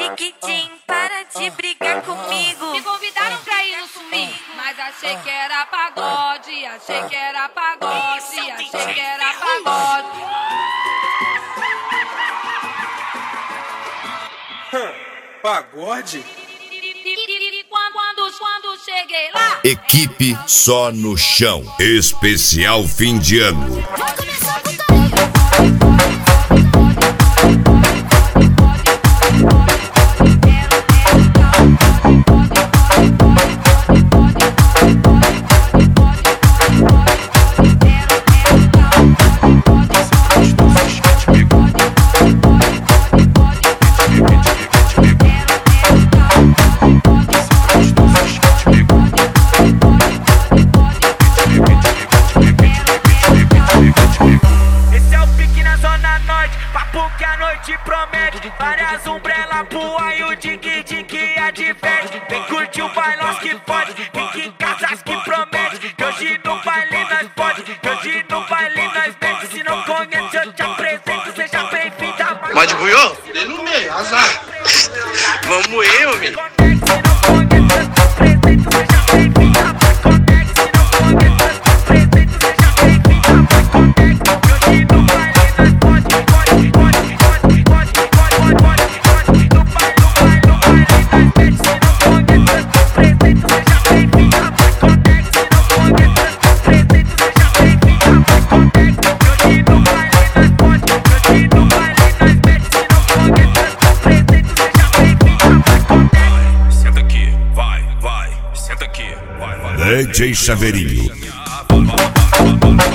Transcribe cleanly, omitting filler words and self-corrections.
Chiquitim, para de brigar comigo. Me convidaram pra ir no swing, mas achei que era pagode, achei que era pagode, achei que era pagode. Pagode? E quando cheguei lá, Equipe Só no Chão, especial fim de ano. Que a noite promete várias umbrelas pro aí o dig-dig adverte. Vem curtir o bailão que pode, fique em casas que promete. Que hoje no baile nós pode, que hoje no baile nós mete. Se não conhece eu te apresento, seja bem-vinda. Mas Buiô, dê no meio, azar. Vamos eu, menino. DJ Chaveirinho.